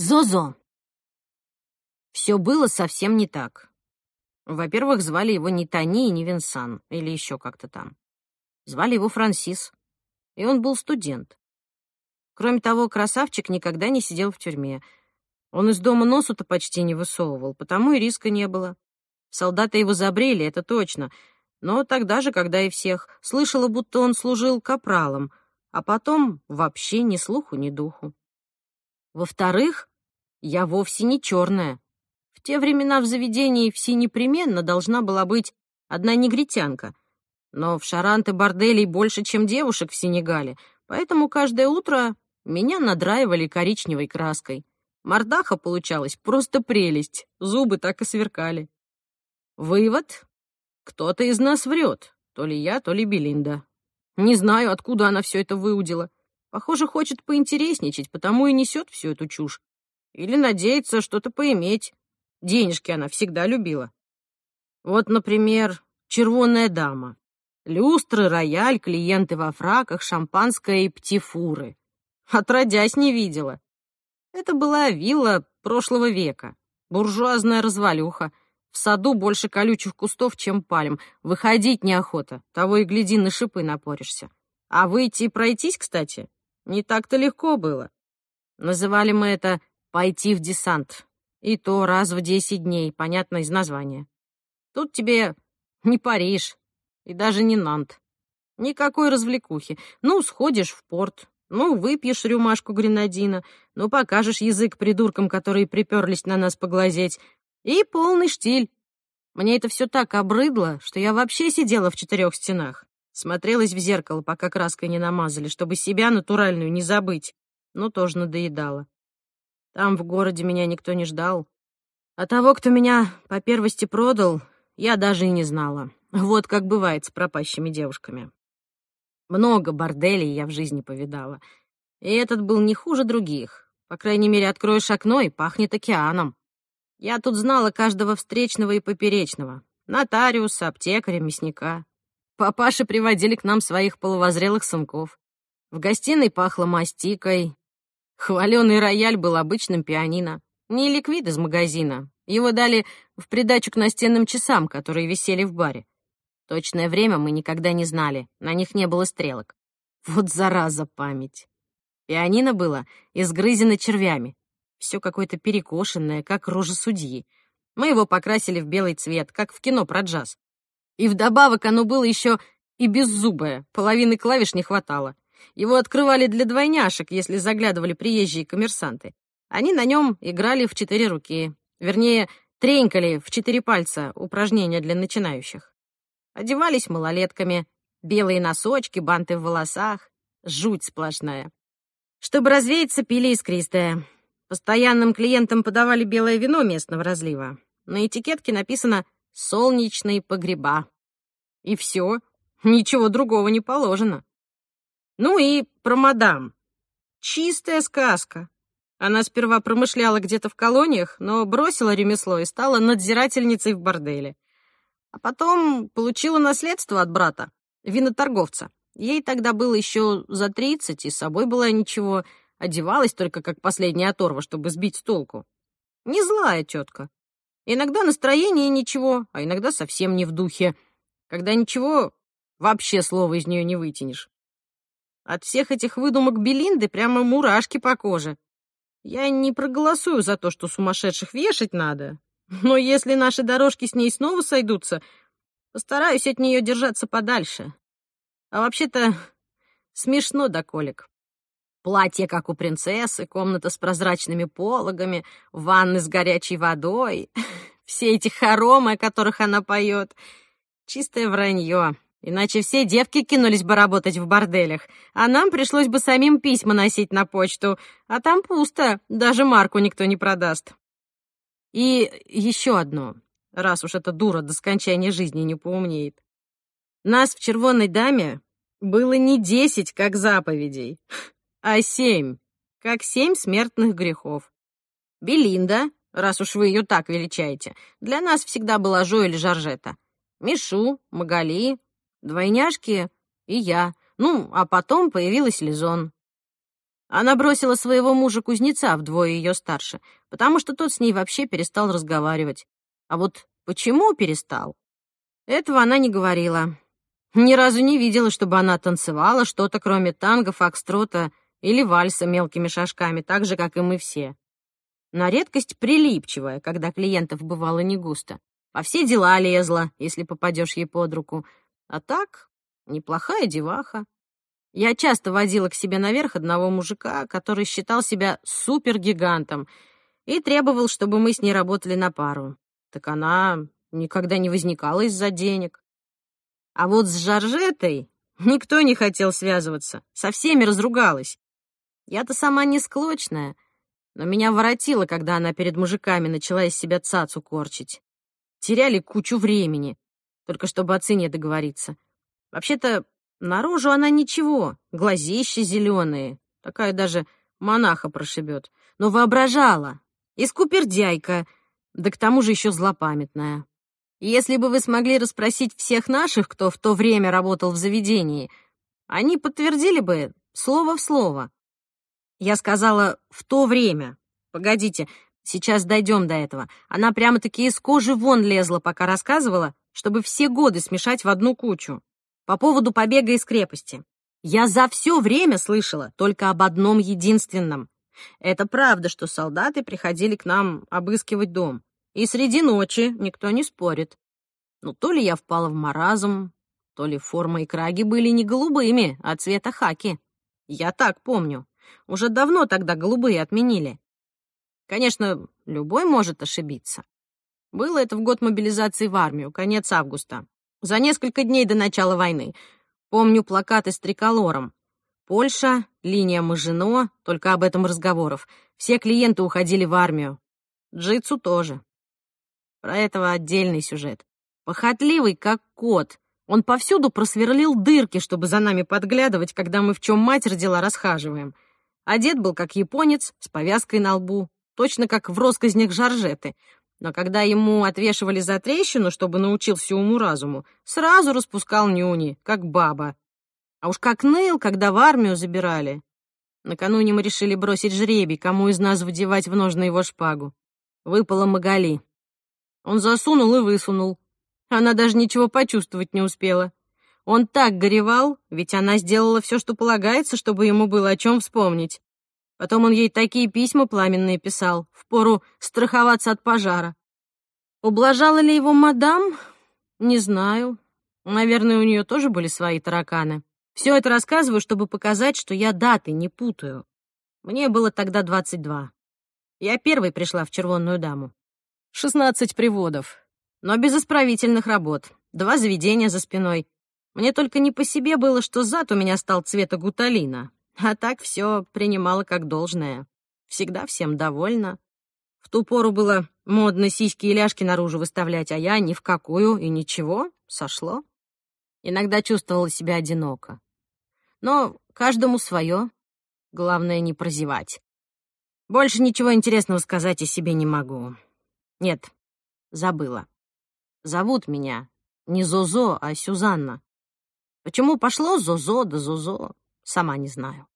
Зозо. Все было совсем не так. Во-первых, звали его не Тони и не Винсан, или еще как-то там. Звали его Франсис, и он был студент. Кроме того, красавчик никогда не сидел в тюрьме. Он из дома носу-то почти не высовывал, потому и риска не было. Солдаты его забрили, это точно, но тогда же, когда и всех, слышала, будто он служил капралом, а потом вообще ни слуху, ни духу. Во-вторых, я вовсе не черная. В те времена в заведении все непременно должна была быть одна негритянка. Но в Шаранте борделей больше, чем девушек в Сенегале, поэтому каждое утро меня надраивали коричневой краской. Мордаха получалась просто прелесть, зубы так и сверкали. Вывод: кто-то из нас врет, то ли я, то ли Белинда. Не знаю, откуда она все это выудила. Похоже, хочет поинтересничать, потому и несет всю эту чушь. Или надеется что-то поиметь. Денежки она всегда любила. Вот, например, червонная дама. Люстры, рояль, клиенты во фраках, шампанское и птифуры. Отродясь не видела. Это была вилла прошлого века. Буржуазная развалюха. В саду больше колючих кустов, чем пальм. Выходить неохота. Того и гляди, на шипы напоришься. А выйти и пройтись, кстати, не так-то легко было. Называли мы это «пойти в десант». И то раз в 10 дней, понятно из названия. Тут тебе не Париж и даже не Нант. Никакой развлекухи. Ну, сходишь в порт, ну, выпьешь рюмашку гренадина, ну, покажешь язык придуркам, которые приперлись на нас поглазеть, и полный штиль. Мне это все так обрыдло, что я вообще сидела в 4 стенах. Смотрелась в зеркало, пока краской не намазали, чтобы себя натуральную не забыть. Но тоже надоедало. Там в городе меня никто не ждал. А того, кто меня по первости продал, я даже и не знала. Вот как бывает с пропащими девушками. Много борделей я в жизни повидала. И этот был не хуже других. По крайней мере, откроешь окно, и пахнет океаном. Я тут знала каждого встречного и поперечного. Нотариуса, аптекаря, мясника. Папаши приводили к нам своих половозрелых сынков. В гостиной пахло мастикой. Хваленый рояль был обычным пианино. Не ликвид из магазина. Его дали в придачу к настенным часам, которые висели в баре. Точное время мы никогда не знали, на них не было стрелок. Вот зараза память. Пианино было изгрызено червями. Все какое-то перекошенное, как рожа судьи. Мы его покрасили в белый цвет, как в кино про джаз. И вдобавок оно было еще и беззубое, половины клавиш не хватало. Его открывали для двойняшек, если заглядывали приезжие коммерсанты. Они на нем играли в 4 руки. Вернее, тренькали в 4 пальца, упражнения для начинающих. Одевались малолетками. Белые носочки, банты в волосах. Жуть сплошная. Чтобы развеяться, пили искристое. Постоянным клиентам подавали белое вино местного разлива. На этикетке написано «Солнечные погреба». И все, ничего другого не положено. Ну и про мадам. Чистая сказка. Она сперва промышляла где-то в колониях, но бросила ремесло и стала надзирательницей в борделе. А потом получила наследство от брата, виноторговца. Ей тогда было еще за 30, и с собой была ничего, одевалась только как последняя оторва, чтобы сбить с толку. Не злая тетка. Иногда настроение ничего, а иногда совсем не в духе. Когда ничего, вообще слова из нее не вытянешь. От всех этих выдумок Белинды прямо мурашки по коже. Я не проголосую за то, что сумасшедших вешать надо, но если наши дорожки с ней снова сойдутся, постараюсь от нее держаться подальше. А вообще-то смешно до колик. Платье, как у принцессы, комната с прозрачными пологами, ванны с горячей водой. Все эти хоромы, о которых она поет. Чистое вранье. Иначе все девки кинулись бы работать в борделях, а нам пришлось бы самим письма носить на почту. А там пусто, даже марку никто не продаст. И еще одно, раз уж эта дура до скончания жизни не поумнеет. Нас в «Червонной даме» было не 10, как заповедей, а 7, как 7 смертных грехов. Белинда, раз уж вы ее так величаете, для нас всегда была Жо или Жоржетта. Мишу, Магали, двойняшки и я. Ну, а потом появилась Лизон. Она бросила своего мужа-кузнеца вдвое ее старше, потому что тот с ней вообще перестал разговаривать. А вот почему перестал, этого она не говорила. Ни разу не видела, чтобы она танцевала что-то, кроме танго, фокстрота или вальса мелкими шажками, так же, как и мы все. На редкость прилипчивая, когда клиентов бывало не густо. Во все дела лезла, если попадешь ей под руку. А так, неплохая деваха. Я часто водила к себе наверх одного мужика, который считал себя супергигантом и требовал, чтобы мы с ней работали на пару. Так она никогда не возникала из-за денег. А вот с Жоржетой никто не хотел связываться, со всеми разругалась. Я-то сама не склочная, но меня воротило, когда она перед мужиками начала из себя цацу корчить. Теряли кучу времени, только чтобы о цене договориться. Вообще-то, наружу она ничего, глазища зеленые, такая даже монаха прошибет. Но воображала, и скупердяйка, да к тому же еще злопамятная. Если бы вы смогли расспросить всех наших, кто в то время работал в заведении, они подтвердили бы слово в слово. Я сказала «в то время». Погодите, сейчас дойдем до этого. Она прямо-таки из кожи вон лезла, пока рассказывала, чтобы все годы смешать в одну кучу. По поводу побега из крепости. Я за все время слышала только об одном единственном. Это правда, что солдаты приходили к нам обыскивать дом. И среди ночи никто не спорит. Но то ли я впала в маразм, то ли форма и краги были не голубыми, а цвета хаки. Я так помню. Уже давно тогда голубые отменили. Конечно, любой может ошибиться. Было это в год мобилизации в армию, конец августа. За несколько дней до начала войны. Помню плакаты с триколором. Польша, линия Мажино, только об этом разговоров. Все клиенты уходили в армию. Джитсу тоже. Про этого отдельный сюжет. Похотливый, как кот. Он повсюду просверлил дырки, чтобы за нами подглядывать, когда мы в чем мать родила расхаживаем. Одет был как японец, с повязкой на лбу, точно как в россказнях Жоржеты. Но когда ему отвешивали за трещину, чтобы научился уму-разуму, сразу распускал нюни, как баба. А уж как ныл, когда в армию забирали. Накануне мы решили бросить жребий, кому из нас вдевать в ножны его шпагу. Выпала Магали. Он засунул и высунул. Она даже ничего почувствовать не успела. Он так горевал, ведь она сделала все, что полагается, чтобы ему было о чем вспомнить. Потом он ей такие письма пламенные писал, впору страховаться от пожара. Ублажала ли его мадам? Не знаю. Наверное, у нее тоже были свои тараканы. Все это рассказываю, чтобы показать, что я даты не путаю. Мне было тогда 22. Я первой пришла в «Червонную даму». 16 приводов, но без исправительных работ. 2 заведения за спиной. Мне только не по себе было, что зад у меня стал цвета гуталина. А так все принимала как должное. Всегда всем довольна. В ту пору было модно сиськи и ляжки наружу выставлять, а я ни в какую и ничего, сошло. Иногда чувствовала себя одиноко. Но каждому свое. Главное, не прозевать. Больше ничего интересного сказать о себе не могу. Нет, забыла. Зовут меня не Зозо, а Сюзанна. Почему пошло Зозо да Зозо, сама не знаю.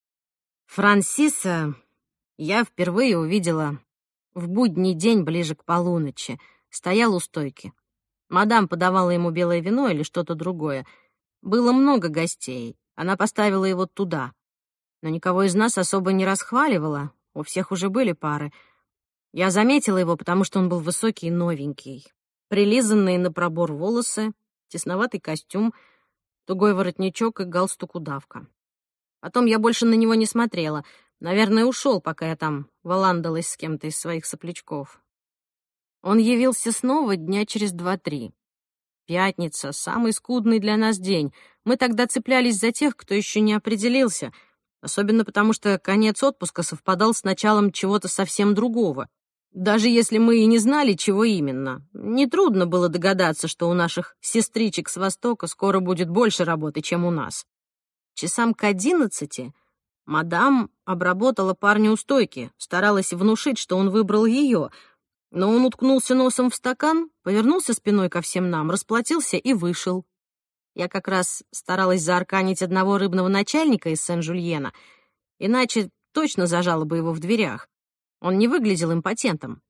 Франсиса я впервые увидела в будний день ближе к полуночи. Стоял у стойки. Мадам подавала ему белое вино или что-то другое. Было много гостей. Она поставила его туда. Но никого из нас особо не расхваливала. У всех уже были пары. Я заметила его, потому что он был высокий и новенький. Прилизанные на пробор волосы, тесноватый костюм, тугой воротничок и галстук-удавка. Потом я больше на него не смотрела. Наверное, ушел, пока я там валандалась с кем-то из своих соплячков. Он явился снова дня через 2-3. Пятница — самый скудный для нас день. Мы тогда цеплялись за тех, кто еще не определился, особенно потому что конец отпуска совпадал с началом чего-то совсем другого. Даже если мы и не знали, чего именно, нетрудно было догадаться, что у наших сестричек с Востока скоро будет больше работы, чем у нас. Часам к 11 мадам обработала парня у стойки, старалась внушить, что он выбрал ее, но он уткнулся носом в стакан, повернулся спиной ко всем нам, расплатился и вышел. Я как раз старалась заарканить одного рыбного начальника из Сен-Жульена, иначе точно зажала бы его в дверях. Он не выглядел импотентом.